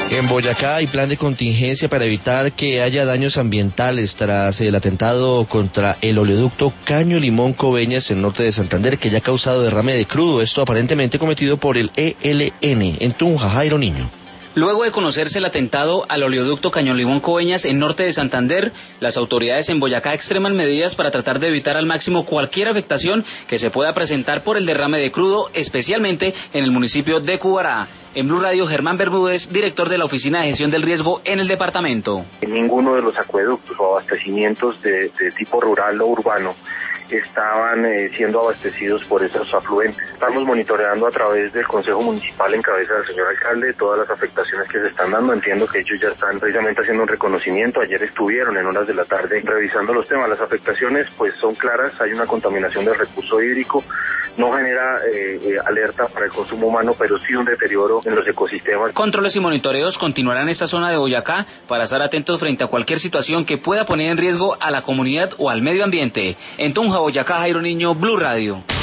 En Boyacá hay plan de contingencia para evitar que haya daños ambientales tras el atentado contra el oleoducto Caño Limón Coveñas en norte de Santander, que ya ha causado derrame de crudo, esto aparentemente cometido por el ELN en Tunja. Jairo Niño. Luego de conocerse el atentado al oleoducto Caño Limón Coveñas en norte de Santander, las autoridades en Boyacá extreman medidas para tratar de evitar al máximo cualquier afectación que se pueda presentar por el derrame de crudo, especialmente en el municipio de Cubará. En Blue Radio, Germán Bermúdez, director de la Oficina de Gestión del Riesgo en el departamento. Ninguno de los acueductos o abastecimientos de tipo rural o urbano estaban siendo abastecidos por esos afluentes. Estamos monitoreando a través del Consejo Municipal en cabeza del señor alcalde todas las afectaciones que se están dando. Entiendo que ellos ya están precisamente haciendo un reconocimiento. Ayer estuvieron en horas de la tarde revisando los temas. Las afectaciones pues son claras, hay una contaminación del recurso hídrico, no genera alerta para el consumo humano, pero sí un deterioro en los ecosistemas. Controles y monitoreos continuarán en esta zona de Boyacá para estar atentos frente a cualquier situación que pueda poner en riesgo a la comunidad o al medio ambiente. En Tunja, Boyacá, Jairo Niño, Blue Radio.